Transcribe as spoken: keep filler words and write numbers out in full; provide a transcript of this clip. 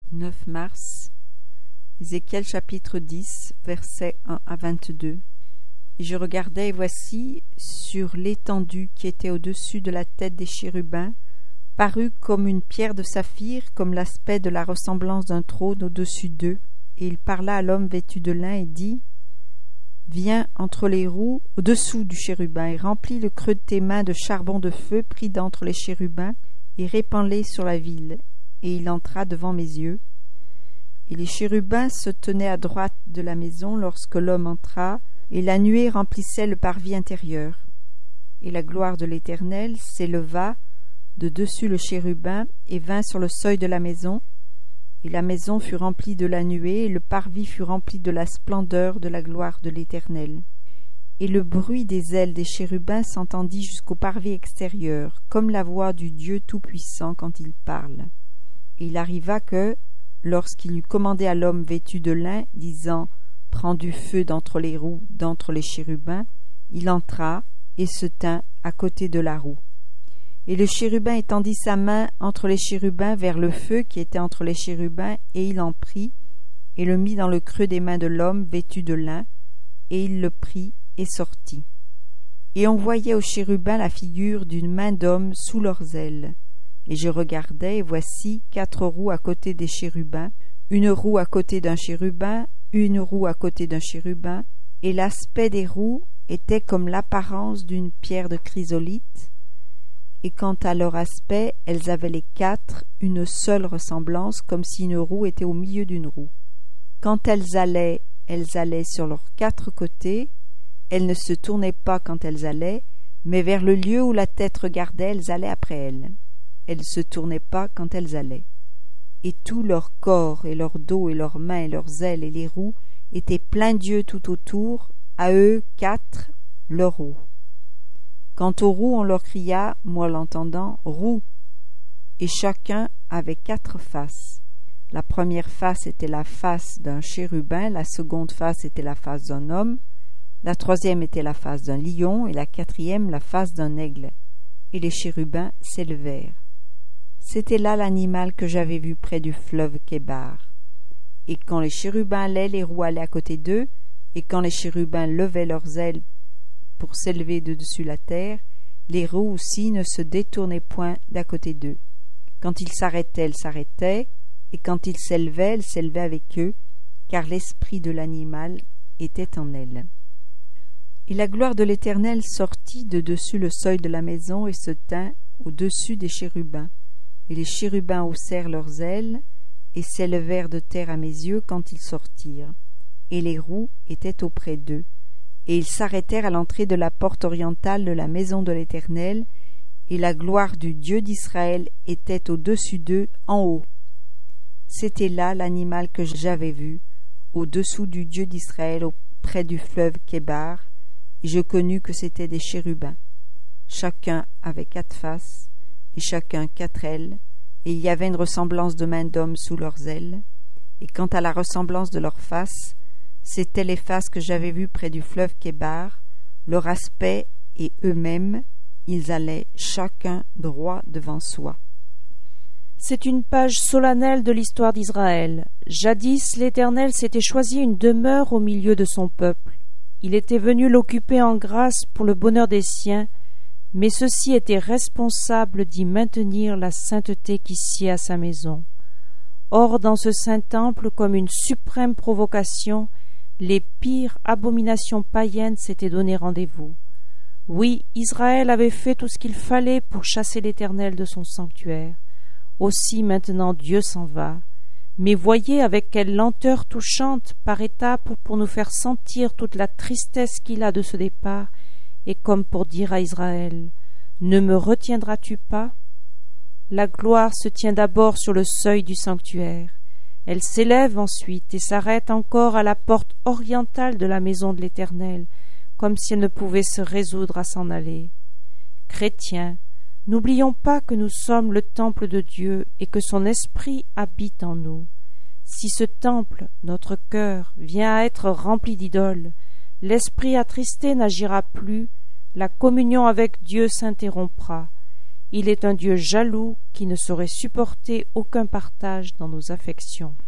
neuf mars, Ézéchiel chapitre dix, versets un à vingt-deux. Et je regardais, et voici, sur l'étendue qui était au-dessus de la tête des chérubins, parut comme une pierre de saphir, comme l'aspect de la ressemblance d'un trône au-dessus d'eux. Et il parla à l'homme vêtu de lin et dit : Viens entre les roues au-dessous du chérubin, et remplis le creux de tes mains de charbon de feu pris d'entre les chérubins, et répands-les sur la ville. Et il entra devant mes yeux. Et les chérubins se tenaient à droite de la maison lorsque l'homme entra, et la nuée remplissait le parvis intérieur. Et la gloire de l'Éternel s'éleva de dessus le chérubin, et vint sur le seuil de la maison. Et la maison fut remplie de la nuée, et le parvis fut rempli de la splendeur de la gloire de l'Éternel. Et le bruit des ailes des chérubins s'entendit jusqu'au parvis extérieur, comme la voix du Dieu Tout-Puissant quand il parle. Et il arriva que, lorsqu'il eut commandé à l'homme vêtu de lin, disant : Prends du feu d'entre les roues, d'entre les chérubins, il entra et se tint à côté de la roue. Et le chérubin étendit sa main entre les chérubins vers le feu qui était entre les chérubins, et il en prit, et le mit dans le creux des mains de l'homme vêtu de lin, et il le prit et sortit. Et on voyait aux chérubins la figure d'une main d'homme sous leurs ailes. Et je regardais, et voici quatre roues à côté des chérubins, une roue à côté d'un chérubin, une roue à côté d'un chérubin, et l'aspect des roues était comme l'apparence d'une pierre de chrysolite, et quant à leur aspect, elles avaient les quatre une seule ressemblance, comme si une roue était au milieu d'une roue. Quand elles allaient, elles allaient sur leurs quatre côtés, elles ne se tournaient pas quand elles allaient, mais vers le lieu où la tête regardait, elles allaient après elles. Elles ne se tournaient pas quand elles allaient. Et tout leur corps, et leur dos, et leurs mains, et leurs ailes, et les roues, étaient pleins d'yeux tout autour, à eux quatre, leurs roues. Quant aux roues, on leur cria, moi l'entendant, roues, et chacun avait quatre faces. La première face était la face d'un chérubin, la seconde face était la face d'un homme, la troisième était la face d'un lion, et la quatrième la face d'un aigle. Et les chérubins s'élevèrent. C'était là l'animal que j'avais vu près du fleuve Kébar. Et quand les chérubins allaient, les roues allaient à côté d'eux, et quand les chérubins levaient leurs ailes pour s'élever de dessus la terre, les roues aussi ne se détournaient point d'à côté d'eux. Quand ils s'arrêtaient, elles s'arrêtaient, et quand ils s'élevaient, elles s'élevaient avec eux, car l'esprit de l'animal était en elles. Et la gloire de l'Éternel sortit de dessus le seuil de la maison et se tint au-dessus des chérubins. Et les chérubins haussèrent leurs ailes et s'élevèrent de terre à mes yeux quand ils sortirent. Et les roues étaient auprès d'eux. Et ils s'arrêtèrent à l'entrée de la porte orientale de la maison de l'Éternel, et la gloire du Dieu d'Israël était au-dessus d'eux en haut. C'était là l'animal que j'avais vu, au-dessous du Dieu d'Israël auprès du fleuve Kébar, et je connus que c'était des chérubins. Chacun avait quatre faces, et chacun quatre ailes, et il y avait une ressemblance de main d'homme sous leurs ailes. Et quant à la ressemblance de leurs faces, c'étaient les faces que j'avais vues près du fleuve Kébar, leur aspect et eux-mêmes, ils allaient chacun droit devant soi. C'est une page solennelle de l'histoire d'Israël. Jadis, l'Éternel s'était choisi une demeure au milieu de son peuple. Il était venu l'occuper en grâce pour le bonheur des siens, mais ceux-ci étaient responsables d'y maintenir la sainteté qui sied à sa maison. Or, dans ce saint temple, comme une suprême provocation, les pires abominations païennes s'étaient donné rendez-vous. Oui, Israël avait fait tout ce qu'il fallait pour chasser l'Éternel de son sanctuaire. Aussi maintenant Dieu s'en va. Mais voyez avec quelle lenteur touchante par étapes pour nous faire sentir toute la tristesse qu'il a de ce départ, et comme pour dire à Israël : ne me retiendras-tu pas ? La gloire se tient d'abord sur le seuil du sanctuaire. Elle s'élève ensuite et s'arrête encore à la porte orientale de la maison de l'Éternel, comme si elle ne pouvait se résoudre à s'en aller. Chrétiens, n'oublions pas que nous sommes le temple de Dieu et que son esprit habite en nous. Si ce temple, notre cœur, vient à être rempli d'idoles, l'esprit attristé n'agira plus, la communion avec Dieu s'interrompra, Il est un Dieu jaloux qui ne saurait supporter aucun partage dans nos affections.